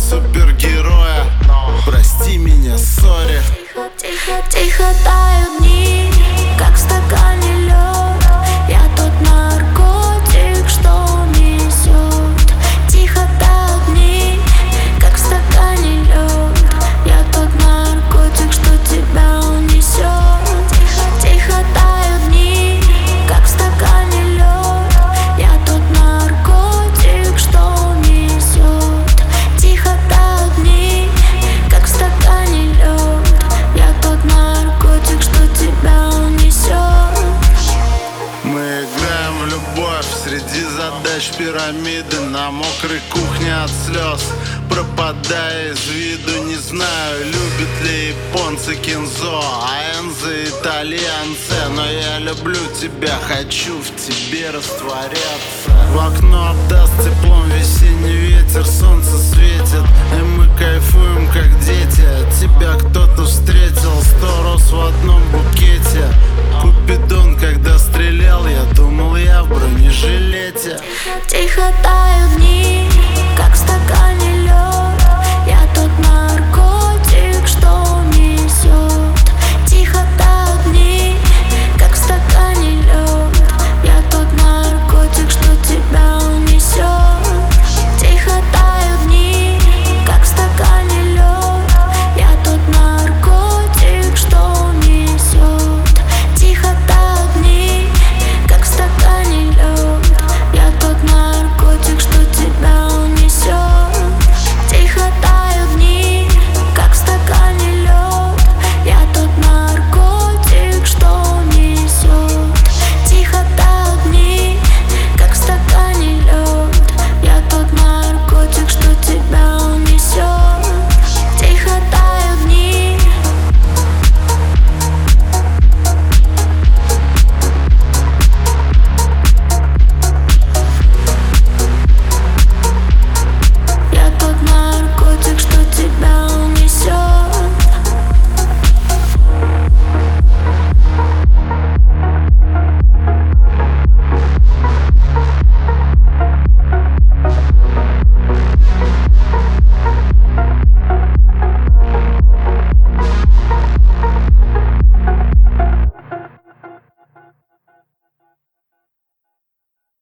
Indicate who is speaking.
Speaker 1: супергероя. Прости меня, сори.
Speaker 2: Тихо, тихо тают дни, как в стакане лед. Я тот наркотик, что несет. Тихо тают дни, как в стакане лед. Я тот наркотик, что тебя унесет. Тихо тают дни, как в стакане лед. Я тот наркотик, что несет. Тихо тают дни, как в стакане лед. Я тот наркотик, что тебя унесет.
Speaker 1: Мы играем в любовь среди задач пирамиды, на мокрой кухне от слез, пропадая из виду. Не знаю, любят ли японцы кинзо, а энзы итальянцы. Но я люблю тебя, хочу в тебе растворяться. В окно обдаст теплом весенний ветер, солнце светит, и мы кайфуем как дети. Тебя кто-то встретил, 100 роз в одном букете. Купидон, когда стрелял, я